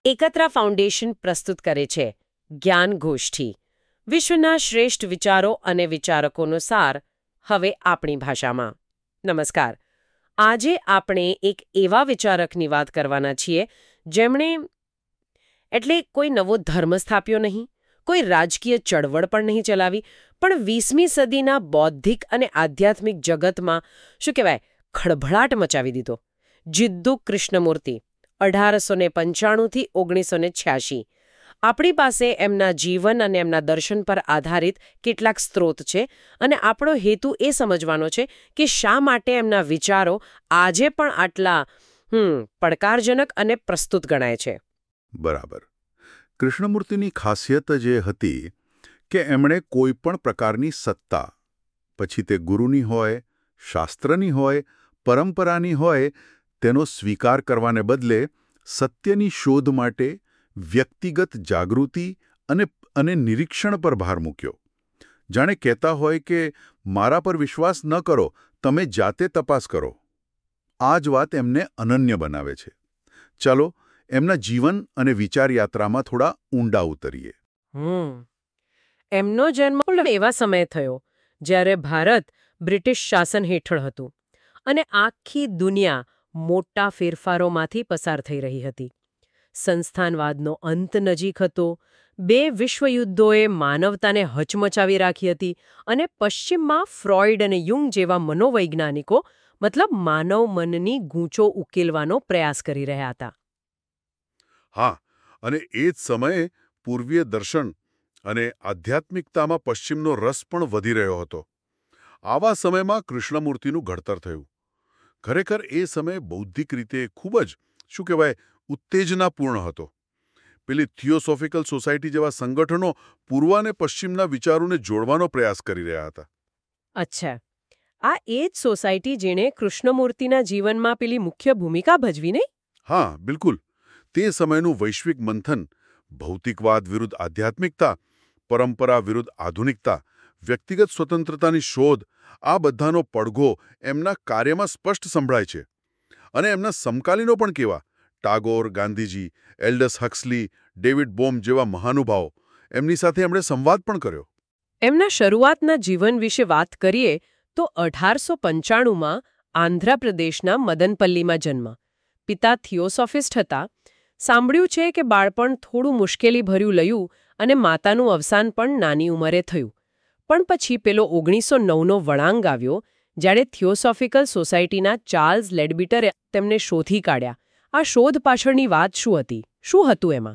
એકત્રા foundation પ્રસ્તુત કરે છે જ્ઞાન ગોષ્ઠી, વિશ્વના શ્રેષ્ઠ વિચારો અને વિચારકોનો સાર હવે આપણી ભાષામાં. નમસ્કાર. આજે આપણે એક એવા વિચારકની વાત કરવાના છીએ જેમણે કોઈ નવો ધર્મ સ્થાપ્યો નહીં, કોઈ રાજકીય ચળવળ પણ નહીં ચલાવી, પણ 20મી સદીના બૌદ્ધિક અને આધ્યાત્મિક જગતમાં ખળભળાટ મચાવી દીધો. જિદ્દુ કૃષ્ણમૂર્તિ, 1895 થી 1986. આપણી પાસે એમના જીવન અને એમના દર્શન પર આધારિત કેટલાક સ્ત્રોત છે અને આપણો હેતુ એ સમજવાનો છે કે શા માટે એમના વિચારો આજે પણ આટલા પડકારજનક અને પ્રસ્તુત ગણાય છે. બરાબર. કૃષ્ણમૂર્તિની ખાસિયત જ એ હતી કે એમણે કોઈ પણ પ્રકારની સત્તા, પછી તે ગુરુની હોય, શાસ્ત્રની હોય, પરંપરાની હોય, તેનો સ્વીકાર કરવાને બદલે સત્યની શોધ માટે વ્યક્તિગત જાગૃતિ અને નિરીક્ષણ પર ભાર મૂક્યો. જાણે કહેતા હોય કે મારા પર વિશ્વાસ ન કરો, તમે જાતે તપાસ કરો. આ જ વાત એમને અનન્ય બનાવે છે. ચાલો એમના જીવન અને વિચાર યાત્રામાં થોડા ઊંડા ઉતરીએ. એમનો જન્મ એવા સમયે થયો જ્યારે ભારત બ્રિટિશ શાસન હેઠળ હતું અને આખી દુનિયા મોટા ફેરફારોમાંથી પસાર થઈ રહી હતી. સંસ્થાનવાદનો અંત નજીક હતો, 2 વિશ્વયુદ્ધોએ માનવતાને હચમચાવી રાખી હતી અને પશ્ચિમમાં ફ્રોઇડ અને યુંગ જેવા મનોવૈજ્ઞાનિકો માનવ મનની ગૂંચો ઉકેલવાનો પ્રયાસ કરી રહ્યા હતા. હા, અને એ જ સમયે પૂર્વીય દર્શન અને આધ્યાત્મિકતામાં પશ્ચિમનો રસ પણ વધી રહ્યો હતો. આવા સમયમાં કૃષ્ણમૂર્તિનું ઘડતર થયું. ખરેખર એ સમય બૌદ્ધિક રીતે ખૂબ જ ઉત્તેજનાપૂર્ણ હતો. પેલી થિયોસોફિકલ સોસાયટી જેવા સંગઠનો પૂર્વ અને પશ્ચિમના વિચારોને જોડવાનો પ્રયાસ કરી રહ્યા હતા. અચ્છા, આ એ જ સોસાયટી જેણે કૃષ્ણમૂર્તિના જીવનમાં પેલી મુખ્ય ભૂમિકા ભજવી નહીં? હા, બિલકુલ. તે સમયનું વૈશ્વિક મંથન, ભૌતિકવાદ વિરુદ્ધ આધ્યાત્મિકતા, પરંપરા વિરુદ્ધ આધુનિકતા, વ્યક્તિગત સ્વતંત્રતાની શોધ, આ બધાનો પડઘો એમના કાર્યમાં સ્પષ્ટ સંભળાય છે. અને એમના સમકાલીનો પણ કેવા, Tagore, Gandhiji, Aldous Huxley, David Bohm જેવા મહાનુભાવો, એમની સાથે એમણે સંવાદ પણ કર્યો. એમના શરૂઆતના જીવન વિશે વાત કરીએ તો 1895માં આંધ્રપ્રદેશના મદનપલ્લીમાં જન્મ. પિતા થિયોસોફિસ્ટ હતા. સાંભળ્યું છે કે બાળપણ થોડું મુશ્કેલીભર્યું લયું અને માતાનું અવસાન પણ નાની ઉંમરે થયું. પણ પછી પેલો 1909નો વળાંક આવ્યો જ્યારે થિયોસોફિકલ સોસાયટીના ચાર્લ્સ લેડબિટરે તેમને શોધી કાઢ્યા. આ શોધ પાછળની વાત શું હતી? શું હતું એમાં?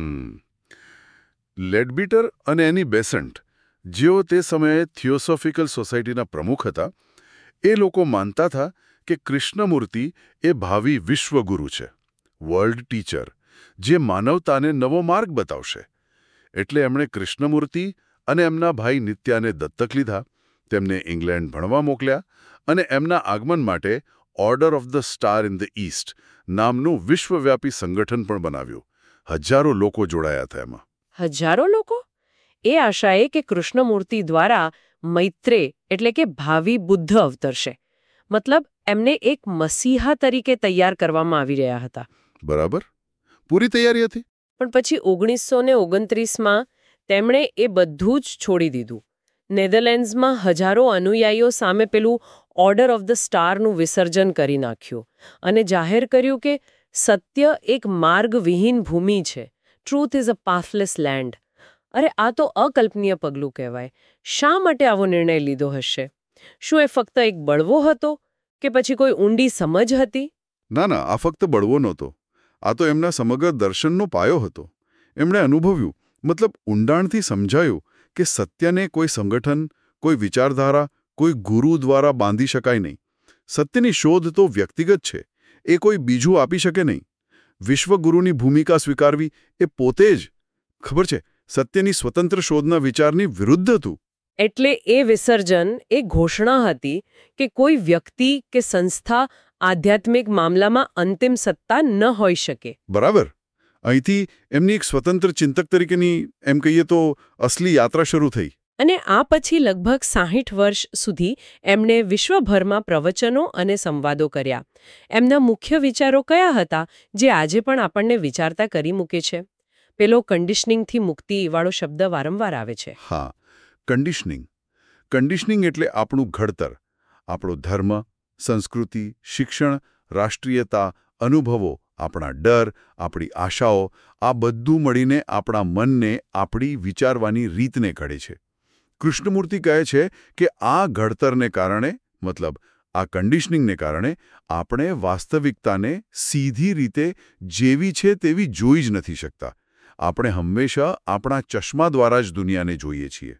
લેડબિટર અને એની બેસન્ટ, જેઓ તે સમયે થિયોસોફિકલ સોસાયટીના પ્રમુખ હતા, એ લોકો માનતા હતા કે કૃષ્ણમૂર્તિ એ ભાવિ વિશ્વગુરુ છે, વર્લ્ડ ટીચર, જે માનવતાને નવો માર્ગ બતાવશે. એટલે એમણે કૃષ્ણમૂર્તિ અને એમના ભાઈ નિત્યાને દત્તક લીધા, તેમને ઇંગ્લેન્ડ ભણવા મોકલ્યા અને એમના આગમન માટે order of the star in the east નામનું વિશ્વવ્યાપી સંગઠન પણ બનાવ્યું. હજારો લોકો જોડાયા હતા એમાં. હજારો લોકો? એ આશાએ કે કૃષ્ણમૂર્તિ દ્વારા મૈત્રેય ભાવિ બુદ્ધ અવતરશે. એમને એક મસીહા તરીકે તૈયાર કરવામાં આવી રહ્યા હતા. બરાબર, પૂરી તૈયારી હતી. પણ પછી 1929માં તેમણે એ બધું જ છોડી દીધું. નેધરલેન્ડ્સમાં હજારો અનુયાયીઓ સામે પેલું ઓર્ડર ઓફ ધ સ્ટારનું વિસર્જન કરી નાખ્યું અને જાહેર કર્યું કે સત્ય એક માર્ગવિહીન ભૂમિ છે. Truth is a pathless land. અરે, આ તો અકલ્પનીય પગલું કહેવાય. શા માટે આવો નિર્ણય લીધો હશે? શું એ ફક્ત એક બળવો હતો કે પછી કોઈ ઊંડી સમજ હતી? ના, આ ફક્ત બળવો નહોતો. આ તો એમના સમગ્ર દર્શનનો પાયો હતો. એમણે અનુભવ્યું, ઊંડાણથી સમજાયું કે સત્યને કોઈ સંગઠન, કોઈ વિચારધારા, કોઈ ગુરુ દ્વારા બાંધી શકાય નહીં. સત્યની શોધ તો વ્યક્તિગત છે, એ કોઈ બીજું આપી શકે નહીં. વિશ્વગુરુની ભૂમિકા સ્વીકારવી એ પોતે જ, સત્યની સ્વતંત્ર શોધના વિચારની વિરુદ્ધ હતું. એટલે એ વિસર્જન એ ઘોષણા હતી કે કોઈ વ્યક્તિ કે સંસ્થા આધ્યાત્મિક મામલામાં અંતિમ સત્તા ન હોઈ શકે. બરાબર. અહીંથી એમની એક સ્વતંત્ર ચિંતક તરીકેની, એમ કહીએ તો, અસલી યાત્રા શરૂ થઈ. અને આ પછી લગભગ 60 વર્ષ સુધી એમણે વિશ્વભરમાં પ્રવચનો અને સંવાદો કર્યા. એમના મુખ્ય વિચારો કયા હતા જે આજે પણ આપણને વિચારતા કરી મૂકે છે? પેલો કન્ડિશનિંગથી મુક્તિ વાળો શબ્દ વારંવાર આવે છે. હા, કન્ડિશનિંગ. કન્ડિશનિંગ એટલે આપણું ઘડતર, આપણો ધર્મ, સંસ્કૃતિ, શિક્ષણ, રાષ્ટ્રીયતા, અનુભવો, આપણા ડર, આપણી આશાઓ, આ બધું મળીને આપણા મનને આપણી વિચારવાની રીતને ઘડે છે. કૃષ્ણમૂર્તિ કહે છે કે આ ઘડતરને કારણે, મતલબ આ કન્ડિશનિંગને કારણે, આપણે વાસ્તવિકતાને સીધી રીતે જેવી છે તેવી જોઈ જ નથી શકતા. આપણે હંમેશા આપણા ચશ્મા દ્વારા જ દુનિયાને જોઈએ છીએ.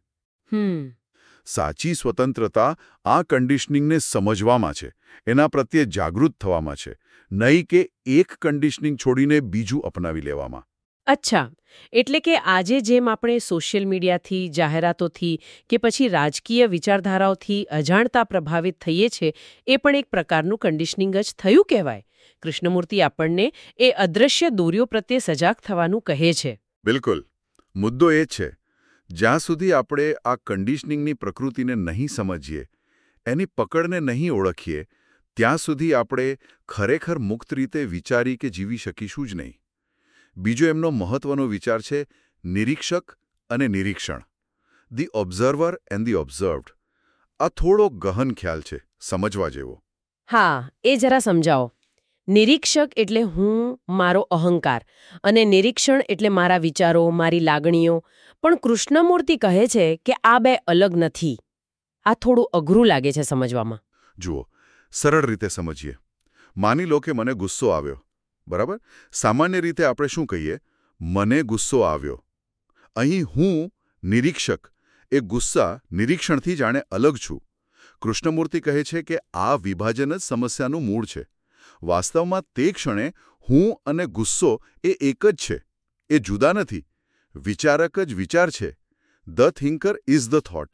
સાચી સ્વતંત્રતા આ કન્ડિશનિંગને સમજવામાં છે, એના પ્રત્યે જાગૃત થવામાં છે, નહીં કે એક કન્ડિશનિંગ છોડીને બીજું અપનાવી લેવામાં. અચ્છા, એટલે કે આજે જેમ આપણે સોશિયલ મીડિયાથી, જાહેરાતોથી કે પછી રાજકીય વિચારધારાઓથી અજાણતા પ્રભાવિત થઈએ છીએ, એ પણ એક પ્રકારનું કન્ડિશનિંગ જ થયું કહેવાય. કૃષ્ણમૂર્તિ આપણને એ અદૃશ્ય દોરીઓ પ્રત્યે સજાગ થવાનું કહે છે. બિલકુલ. મુદ્દો એ છે, જ્યાં સુધી આપણે આ કન્ડિશનિંગની પ્રકૃતિને નહીં સમજીએ, એની પકડને નહીં ઓળખીએ, ત્યાં સુધી આપણે ખરેખર મુક્ત રીતે વિચારી કે જીવી શકીશું જ નહીં. બીજો એમનો મહત્વનો વિચાર છે નિરીક્ષક અને નિરીક્ષણ. The observer and the observed. આ થોડો ગહન ખ્યાલ છે, સમજવા જેવો. હા, એ જરા સમજાવો. નિરીક્ષક એટલે હું, મારો અહંકાર, અને નિરીક્ષણ એટલે મારા વિચારો, મારી લાગણીઓ. પણ કૃષ્ણમૂર્તિ કહે છે કે આ બે અલગ નથી. આ થોડું અઘરું લાગે છે સમજવામાં. જુઓ, સરળ રીતે સમજીએ. માની લો કે મને ગુસ્સો આવ્યો, બરાબર? સામાન્ય રીતે આપણે શું કહીએ? મને ગુસ્સો આવ્યો. અહીં હું, નિરીક્ષક, એ ગુસ્સા નિરીક્ષણથી જાણે અલગ છું. કૃષ્ણમૂર્તિ કહે છે કે આ વિભાજન જ સમસ્યાનું મૂળ છે. વાસ્તવમાં તે ક્ષણે હું અને ગુસ્સો એ એક જ છે. એ જુદા નથી. વિચારક જ વિચાર છે. The thinker is the thought.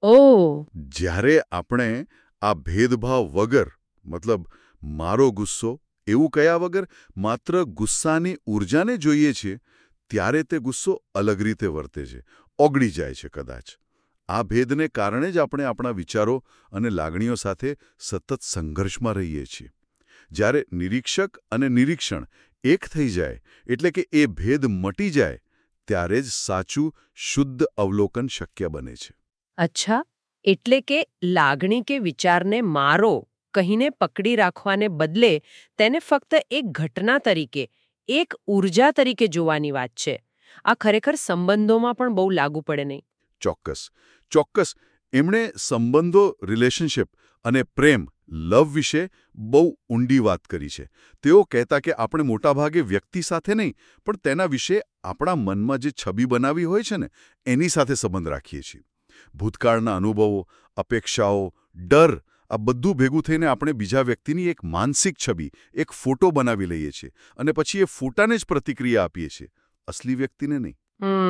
ઓહ! જ્યારે આપણે આ ભેદભાવ વગર, મતલબ મારો ગુસ્સો એવું કયા વગર માત્ર ગુસ્સાની ઊર્જાને જોઈએ છીએ, ત્યારે તે ગુસ્સો અલગ રીતે વર્તે છે, ઓગળી જાય છે કદાચ. આ ભેદને કારણે જ આપણે આપણા વિચારો અને લાગણીઓ સાથે સતત સંઘર્ષમાં રહીએ છીએ. જ્યારે નિરીક્ષક અને નિરીક્ષણ એક થઈ જાય, એટલે કે એ ભેદ મટી જાય, ત્યારે જ સાચું શુદ્ધ અવલોકન શક્ય બને છે. અચ્છા, એટલે કે લાગણી કે વિચારને મારો કહીને પકડી રાખવાને બદલે તેને ફક્ત એક ઘટના તરીકે, એક ઊર્જા તરીકે જોવાની વાત છે. આ ખરેખર સંબંધોમાં પણ બહુ લાગુ પડે નહીં? ચોક્કસ, ચોક્કસ. એમણે સંબંધો, રિલેશનશિપ અને પ્રેમ, લવ વિશે બહુ ઊંડી વાત કરી છે. તેઓ કહેતા કે આપણે મોટાભાગે વ્યક્તિ સાથે નહીં, પણ તેના વિશે આપણા મનમાં જે છબી બનાવી હોય છે ને, એની સાથે સંબંધ રાખીએ છીએ. ભૂતકાળના અનુભવો, અપેક્ષાઓ, ડર, આ બધું ભેગું થઈને આપણે બીજા વ્યક્તિની એક માનસિક છબી, એક ફોટો બનાવી લઈએ છીએ અને પછી એ ફોટાને જ પ્રતિક્રિયા આપીએ છીએ, અસલી વ્યક્તિને નહીં.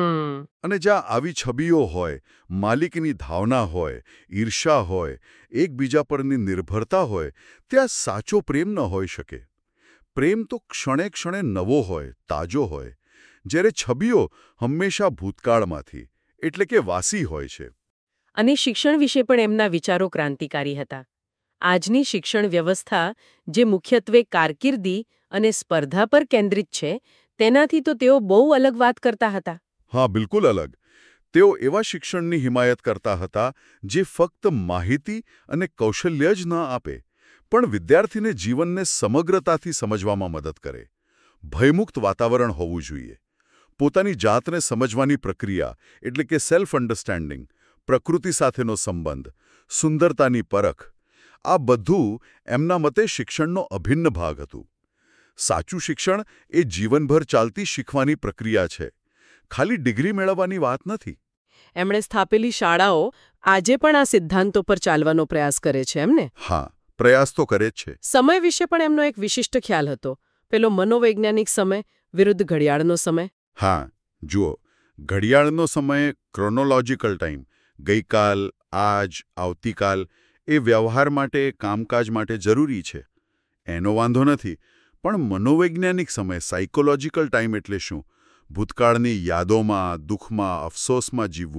અને જ્યાં આવી છબીઓ હોય, માલિકીની ભાવના હોય, ઈર્ષા હોય, એકબીજા પરની નિર્ભરતા હોય, ત્યાં સાચો પ્રેમ ન હોઈ શકે. પ્રેમ તો ક્ષણે ક્ષણે નવો હોય, તાજો હોય, જ્યારે છબીઓ હંમેશા ભૂતકાળમાંથી, એટલે કે વાસી હોય છે. અને શિક્ષણ વિશે પણ એમના વિચારો ક્રાંતિકારી હતા. આજની શિક્ષણ વ્યવસ્થા જે મુખ્યત્વે કારકિર્દી અને સ્પર્ધા પર કેન્દ્રિત છે, તેનાથી તો તેઓ બહુ અલગ વાત કરતા હતા. હા, બિલકુલ અલગ. તેઓ એવા શિક્ષણની હિમાયત કરતા હતા જે ફક્ત માહિતી અને કૌશલ્ય જ ન આપે, પણ વિદ્યાર્થીને જીવનને સમગ્રતાથી સમજવામાં મદદ કરે. ભયમુક્ત વાતાવરણ હોવું જોઈએ. પોતાની જાતને સમજવાની પ્રક્રિયા, એટલે કે સેલ્ફ અન્ડરસ્ટેન્ડિંગ, પ્રકૃતિ સાથેનો સંબંધ, સુંદરતાની પરખ, આ બધું એમના મતે શિક્ષણનો અભિન્ન ભાગ હતું. સાચું શિક્ષણ એ જીવનભર ચાલતી શીખવાની પ્રક્રિયા છે, ખાલી ડિગ્રી મેળવવાની વાત નથી. એમણે સ્થાપેલી શાળાઓ આજે પણ આ સિદ્ધાંતો પર ચાલવાનો પ્રયાસ કરે છે, એમને? હા, પ્રયાસ તો કરે જ છે. સમય વિશે પણ એમનો એક વિશિષ્ટ ખ્યાલ હતો, પેલો મનોવૈજ્ઞાનિક સમય વિરુદ્ધ ઘડિયાળનો સમય. હા, જુઓ, ઘડિયાળનો સમય, ક્રોનોલોજીકલ ટાઈમ, ગઈકાલ, આજ, આવતીકાલ, એ વ્યવહાર માટે, કામકાજ માટે જરૂરી છે, એનો વાંધો નથી. પણ મનોવૈજ્ઞાનિક સમય, સાયકોલોજીકલ ટાઈમ એટલે શું? ભૂતકાળની યાદોમાં, દુઃખમાં, અફસોસમાં જીવવું,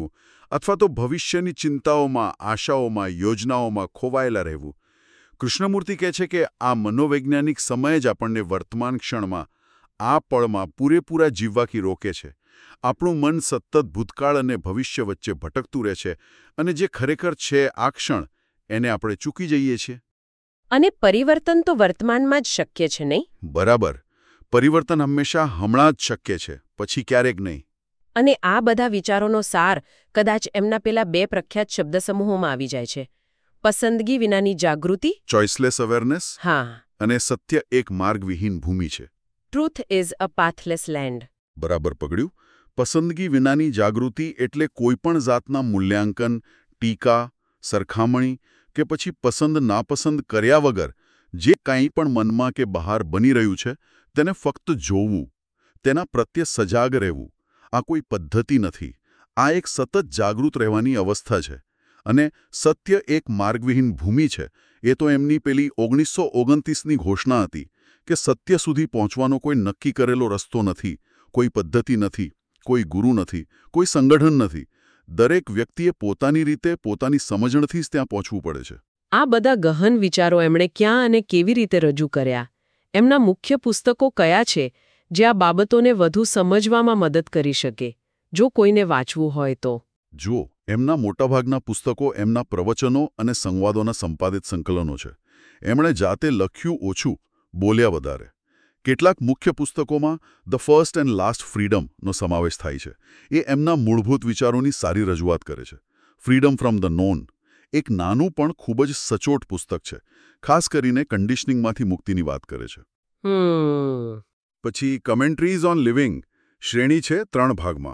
અથવા તો ભવિષ્યની ચિંતાઓમાં, આશાઓમાં, યોજનાઓમાં ખોવાયેલા રહેવું. કૃષ્ણમૂર્તિ કહે છે કે આ મનોવૈજ્ઞાનિક સમય જ આપણને વર્તમાન ક્ષણમાં, આ પળમાં પૂરેપૂરા જીવવાથી રોકે છે. આપણું મન સતત ભૂતકાળ અને ભવિષ્ય વચ્ચે ભટકતું રહે છે અને જે ખરેખર છે આ ક્ષણ, એને આપણે ચૂકી જઈએ છીએ. અને પરિવર્તન તો વર્તમાનમાં જ શક્ય છે, નહીં? બરાબર. પરિવર્તન હંમેશા હમણાં જ શક્ય છે, પછી ક્યારેક નહીં. અને આ બધા વિચારોનો સાર કદાચ એમના પેલા 2 પ્રખ્યાત શબ્દસમૂહોમાં આવી જાય છે: પસંદગી વિનાની જાગૃતિ, ચોઇસલેસ અવેરનેસ, હા, અને સત્ય એક માર્ગવિહીન ભૂમિ છે. Truth is a pathless land. બરાબર પકડ્યું. પસંદગી વિનાની જાગૃતિ એટલે કોઈપણ જાતના મૂલ્યાંકન, ટીકા, સરખામણી કે પછી પસંદ નાપસંદ કર્યા વગર જે કંઈ પણ મનમાં કે બહાર બની રહ્યું છે તેને ફક્ત જોવું, તેના પ્રત્યે સજાગ રહેવું. આ કોઈ પદ્ધતિ નથી. આ એક સતત જાગૃત રહેવાની અવસ્થા છે. અને સત્ય એક માર્ગવિહીન ભૂમિ છે એ તો એમની પેલી 1929ની ઘોષણા હતી કે સત્ય સુધી પહોંચવાનો કોઈ નક્કી કરેલો રસ્તો નથી, કોઈ પદ્ધતિ નથી, કોઈ ગુરુ નથી, કોઈ સંગઠન નથી. દરેક વ્યક્તિએ પોતાની રીતે, પોતાની સમજણથી જ ત્યાં પહોંચવું પડે છે. આ બધા ગહન વિચારો એમણે ક્યાં અને કેવી રીતે રજૂ કર્યા? એમના મુખ્ય પુસ્તકો કયા છે જે આ બાબતોને વધુ સમજવામાં મદદ કરી શકે, જો કોઈને વાંચવું હોય તો? જુઓ, એમના મોટાભાગના પુસ્તકો એમના પ્રવચનો અને સંવાદોના સંપાદિત સંકલનો છે. એમણે જાતે લખ્યું ઓછું, બોલ્યા વધારે. કેટલાક મુખ્ય પુસ્તકોમાં ધ ફર્સ્ટ એન્ડ લાસ્ટ ફ્રીડમનો સમાવેશ થાય છે. એ એમના મૂળભૂત વિચારોની સારી રજૂઆત કરે છે. ફ્રીડમ ફ્રોમ ધ નોન એક નાનું પણ ખૂબ જ સચોટ પુસ્તક છે. ખાસ કરીને કન્ડિશનિંગમાંથી મુક્તિની વાત કરે છે. પછી કમેન્ટ્રીઝ ઓન લિવિંગ શ્રેણી છે 3 ભાગમાં.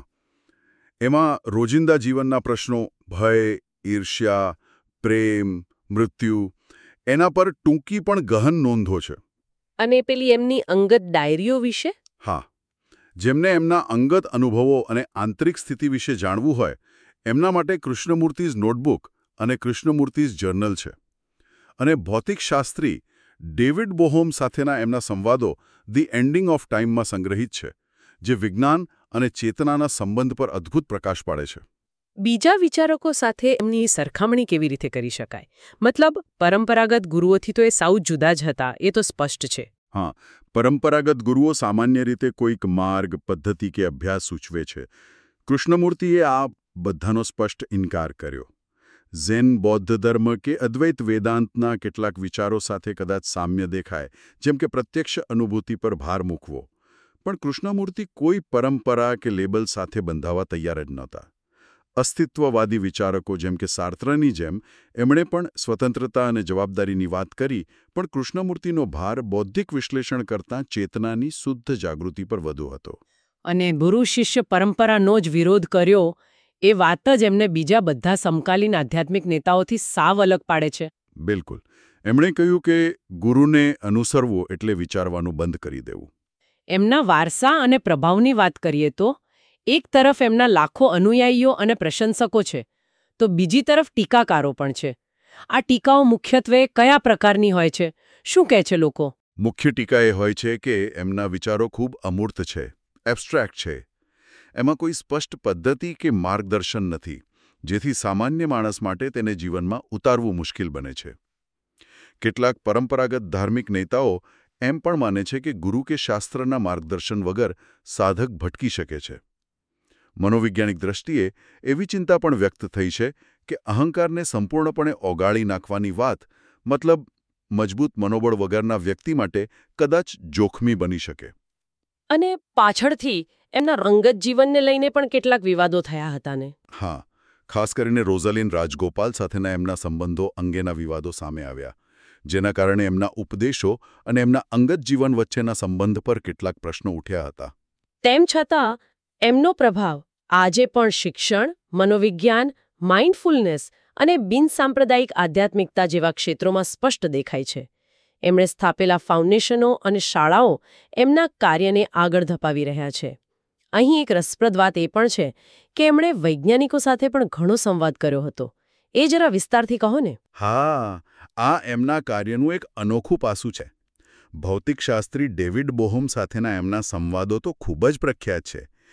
એમાં રોજિંદા જીવનના પ્રશ્નો, ભય, ઈર્ષ્યા, પ્રેમ, મૃત્યુ, એના પર ટૂંકી પણ ગહન નોંધો છે. અને પેલી એમની અંગત ડાયરીઓ વિશે? હા, જેમને એમના અંગત અનુભવો અને આંતરિક સ્થિતિ વિશે જાણવું હોય એમના માટે કૃષ્ણમૂર્તિઝ નોટબુક અને કૃષ્ણમૂર્તિઝ જર્નલ છે. અને ભૌતિકશાસ્ત્રી ડેવિડ બોહોમ સાથેના એમના સંવાદો ધી એન્ડિંગ ઓફ ટાઈમમાં સંગ્રહિત છે, જે વિજ્ઞાન અને ચેતનાના સંબંધ પર અદ્ભુત પ્રકાશ પાડે છે. બીજા વિચારકો સાથે એમની સરખામણી કેવી રીતે કરી શકાય? મતલબ, પરંપરાગત ગુરુઓથી તો એ સાવ જુદા જ હતા, એ તો સ્પષ્ટ છે. હા, પરંપરાગત ગુરુઓ સામાન્ય રીતે કોઈક માર્ગ, પદ્ધતિ કે અભ્યાસ સૂચવે છે. કૃષ્ણમૂર્તિએ આ બધાનો સ્પષ્ટ ઇનકાર કર્યો. ઝેન બૌદ્ધ ધર્મ કે અદ્વૈત વેદાંતના કેટલાક વિચારો સાથે કદાચ સામ્ય દેખાય, જેમ કે પ્રત્યક્ષ અનુભૂતિ પર ભાર મૂકવો. પણ કૃષ્ણમૂર્તિ કોઈ પરંપરા કે લેબલ સાથે બંધાવા તૈયાર જ નહોતા. અસ્તિત્વવાદી વિચારકો જેમ કે સાર્ત્રની જેમ એમણે પણ સ્વતંત્રતા અને જવાબદારીની વાત કરી, પણ કૃષ્ણમૂર્તિનો ભાર બૌદ્ધિક વિશ્લેષણ કરતાં ચેતનાની શુદ્ધ જાગૃતિ પર વધુ હતો. અને ગુરુ શિષ્ય પરંપરાનો જ વિરોધ કર્યો, એ વાત જ એમને બીજા બધા સમકાલીન આધ્યાત્મિક નેતાઓથી સાવ અલગ પાડે છે. બિલકુલ. એમણે કહ્યું કે ગુરુને અનુસરવું એટલે વિચારવાનું બંધ કરી દેવું. એમના વારસા અને પ્રભાવની વાત કરીએ તો એક તરફ એમના લાખો અનુયાયીઓ અને પ્રશંસકો છે, તો બીજી તરફ ટીકાકારો પણ છે. આ ટીકાઓ મુખ્યત્વે કયા પ્રકારની હોય છે? શું કહે છે લોકો? મુખ્ય ટીકા એ હોય છે કે એમના વિચારો ખૂબ અમૂર્ત છે, એબ્સ્ટ્રેક્ટ છે. એમાં કોઈ સ્પષ્ટ પદ્ધતિ કે માર્ગદર્શન નથી, જેથી સામાન્ય માણસ માટે તેને જીવનમાં ઉતારવું મુશ્કેલ બને છે. કેટલાક પરંપરાગત ધાર્મિક નેતાઓ એમ પણ માને છે કે ગુરુ કે શાસ્ત્રના માર્ગદર્શન વગર સાધક ભટકી શકે છે. મનોવૈજ્ઞાનિક દ્રષ્ટિએ એવી ચિંતા પણ વ્યક્ત થઈ છે કે અહંકારને સંપૂર્ણપણે ઓગાળી નાખવાની વાત, મતલબ મજબૂત મનોબળ વગરના વ્યક્તિ માટે કદાચ જોખમી બની શકે. અને પાછળથી એમના અંગત જીવનને લઈને પણ કેટલાક વિવાદો થયા હતા ને? હા, ખાસ કરીને રોઝાલિન રાજગોપાલ સાથેના એમના સંબંધો અંગેના વિવાદો સામે આવ્યા, જેના કારણે એમના ઉપદેશો અને એમના અંગત જીવન વચ્ચેના સંબંધ પર કેટલાક પ્રશ્નો ઉઠ્યા હતા. તેમ છતાં એમનો પ્રભાવ આજે પણ શિક્ષણ, મનોવિજ્ઞાન, માઇન્ડફુલનેસ અને બિનસાંપ્રદાયિક આધ્યાત્મિકતા જેવા ક્ષેત્રોમાં સ્પષ્ટ દેખાય છે. એમણે સ્થાપેલા ફાઉન્ડેશનો અને શાળાઓ એમના કાર્યને આગળ ધપાવી રહ્યા છે. અહીં એક રસપ્રદ વાત એ પણ છે કે એમણે વૈજ્ઞાનિકો સાથે પણ ઘણો સંવાદ કર્યો હતો. એ જરા વિસ્તારથી કહો ને. હા, આ એમના કાર્યનું એક અનોખું પાસું છે. ભૌતિકશાસ્ત્રી ડેવિડ બોહોમ સાથેના એમના સંવાદો તો ખૂબ જ પ્રખ્યાત છે.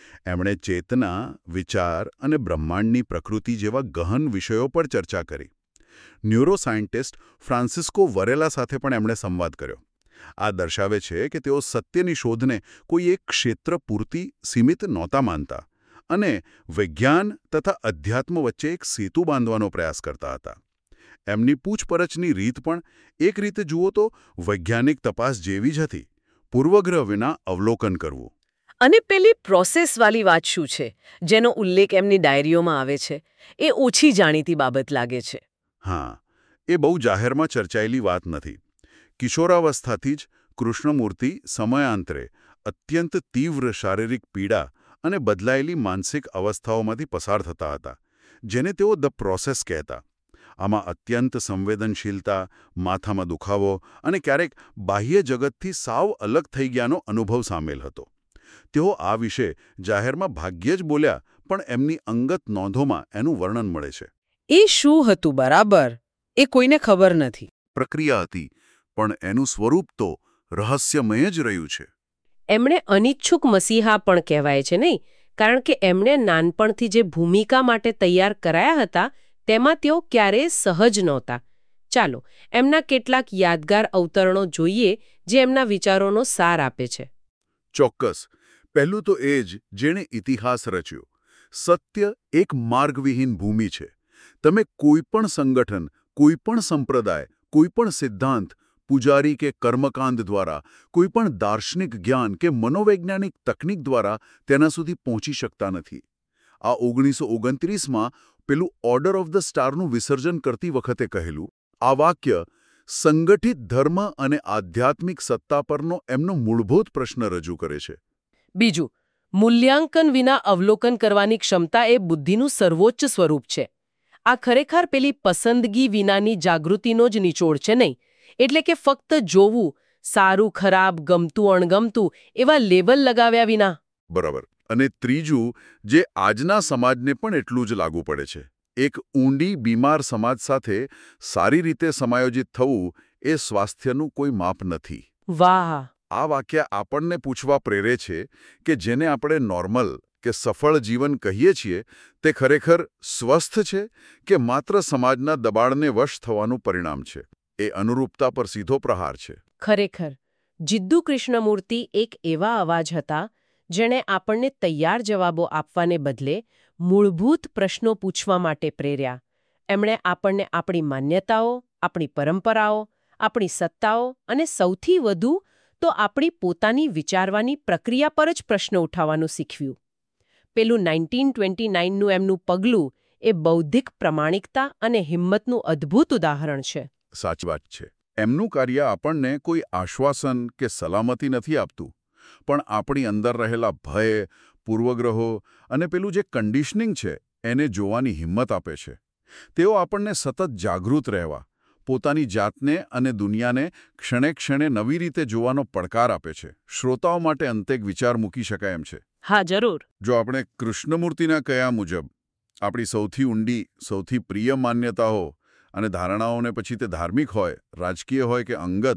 એમણે ચેતના, વિચાર અને બ્રહ્માંડની પ્રકૃતિ જેવા ગહન વિષયો પર ચર્ચા કરી. ન્યુરોસાયન્ટિસ્ટ ફ્રાન્સિસ્કો વરેલા સાથે પણ એમણે સંવાદ કર્યો. આ દર્શાવે છે કે તેઓ સત્યની શોધને કોઈ એક ક્ષેત્ર પૂરતી સીમિત નહોતા માનતા અને વિજ્ઞાન તથા અધ્યાત્મ વચ્ચે એક સેતુ બાંધવાનો પ્રયાસ કરતા હતા. એમની પૂછપરછની રીત પણ એક રીતે જુઓ તો વૈજ્ઞાનિક તપાસ જેવી જ હતી. પૂર્વગ્રહ વિના અવલોકન કરવું. અને પેલી પ્રોસેસવાળી વાત શું છે, જેનો ઉલ્લેખ એમની ડાયરીઓમાં આવે છે, એ ઓછી જાણીતી બાબત લાગે છે. હા, એ બહુ જાહેરમાં ચર્ચાયેલી વાત નથી. કિશોરાવસ્થાથી જ કૃષ્ણમૂર્તિ સમયાંતરે અત્યંત તીવ્ર શારીરિક પીડા અને બદલાયેલી માનસિક અવસ્થાઓમાંથી પસાર થતા હતા, જેને તેઓ ધ પ્રોસેસ કહેતા. આમાં અત્યંત સંવેદનશીલતા, માથામાં દુખાવો અને ક્યારેક બાહ્ય જગતથી સાવ અલગ થઈ ગયાનો અનુભવ સામેલ હતો. તેઓ આ વિશે જાહેરમાં ભાગ્યે જ બોલ્યા, પણ એમની અંગત નોંધોમાં એનું વર્ણન મળે છે. એ શું હતું બરાબર, એ કોઈને ખબર નથી. પ્રક્રિયા હતી, પણ એનું સ્વરૂપ તો રહસ્યમય જ રહ્યું છે. એમણે અનિચ્છુક મસીહા પણ કહેવાય છે નહીં, કારણ કે એમણે નાનપણથી જે ભૂમિકા માટે તૈયાર કરાયા હતા તેમાં તેઓ ક્યારેય સહજ નહોતા. ચાલો એમના કેટલાક યાદગાર અવતરણો જોઈએ જે એમના વિચારોનો સાર આપે છે. ચોક્કસ. પહેલું તો એ જ જેણે ઇતિહાસ રચ્યો. સત્ય એક માર્ગવિહીન ભૂમિ છે. તમે કોઈપણ સંગઠન, કોઈપણ સંપ્રદાય, કોઈપણ સિદ્ધાંત, પૂજારી કે કર્મકાંડ દ્વારા, કોઈપણ દાર્શનિક જ્ઞાન કે મનોવૈજ્ઞાનિક તકનીક દ્વારા તેના સુધી પહોંચી શકતા નથી. આ 1929માં પેલું ઓર્ડર ઓફ ધ સ્ટારનું વિસર્જન કરતી વખતે કહેલું આ વાક્ય સંગઠિત ધર્મ અને આધ્યાત્મિક સત્તા પરનો એમનો મૂળભૂત પ્રશ્ન રજૂ કરે છે. બીજું, મૂલ્યાંકન વિના અવલોકન કરવાની ક્ષમતા એ બુદ્ધિનું સર્વોચ્ચ સ્વરૂપ છે. આ ખરેખર પેલી પસંદગી વિનાની જાગૃતિનો જ નિચોડ છે નહીં. એટલે કે ફક્ત જોવું, સારું ખરાબ, ગમતું અણગમતું એવા લેબલ લગાવ્યા વિના. બરાબર. અને ત્રીજું, જે આજના સમાજને પણ એટલું જ લાગુ પડે છે. એક ઊંડી બીમાર સમાજ સાથે સારી રીતે સમાયોજિત થવું એ સ્વાસ્થ્યનું કોઈ માપ નથી. વાહ! આ વાક્ય આપણને પૂછવા પ્રેરે છે કે જેને આપણે નોર્મલ કે સફળ જીવન કહીએ છીએ તે ખરેખર સ્વસ્થ છે કે માત્ર સમાજના દબાણને વશ થવાનું પરિણામ છે. એ અનુરૂપતા પર સીધો પ્રહાર છે. ખરેખર જિદ્દુ કૃષ્ણમૂર્તિ એક એવા અવાજ હતા જેણે આપણને તૈયાર જવાબો આપવાને બદલે મૂળભૂત પ્રશ્નો પૂછવા માટે પ્રેર્યા. એમણે આપણને આપણી માન્યતાઓ, આપણી પરંપરાઓ, આપણી સત્તાઓ અને સૌથી વધુ તો આપણી પોતાની વિચારવાની પ્રક્રિયા પર જ પ્રશ્ન ઉઠાવવાનું શીખવ્યું. પેલું 1929નું એમનું પગલું એ બૌદ્ધિક પ્રમાણિકતા અને હિંમતનું અદ્ભુત ઉદાહરણ છે. સાચી વાત છે. એમનું કાર્ય આપણને કોઈ આશ્વાસન કે સલામતી નથી આપતું, પણ આપણી અંદર રહેલા ભય, પૂર્વગ્રહો અને પેલું જે કન્ડિશનિંગ છે એને જોવાની હિંમત આપે છે. તેઓ આપણને સતત જાગૃત રહેવા, પોતાની જાતને અને દુનિયાને ક્ષણે ક્ષણે નવી રીતે જોવાનો પડકાર આપે છે. શ્રોતાઓ માટે અંતે એક વિચાર મૂકી શકાય એમ છે. હા, જરૂર. જો આપણે કૃષ્ણમૂર્તિના કયા મુજબ આપણી સૌથી ઊંડી, સૌથી પ્રિય માન્યતાઓ અને ધારણાઓને પછી તે ધાર્મિક હોય, રાજકીય હોય કે અંગત,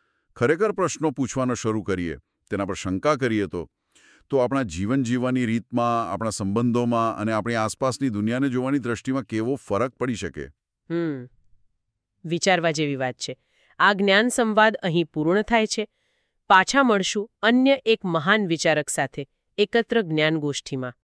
ખરેખર પ્રશ્નો પૂછવાનો શરૂ કરીએ, તેના પર શંકા કરીએ તો આપણા જીવન જીવવાની રીતમાં, આપણા સંબંધોમાં અને આપણી આસપાસની દુનિયાને જોવાની દ્રષ્ટિમાં કેવો ફરક પડી શકે. વિચારવા જેવી વાત છે. આ જ્ઞાન સંવાદ અહીં પૂર્ણ થાય છે. પાછા મળશું અન્ય એક મહાન વિચારક સાથે એકત્ર જ્ઞાન ગોષ્ઠીમાં.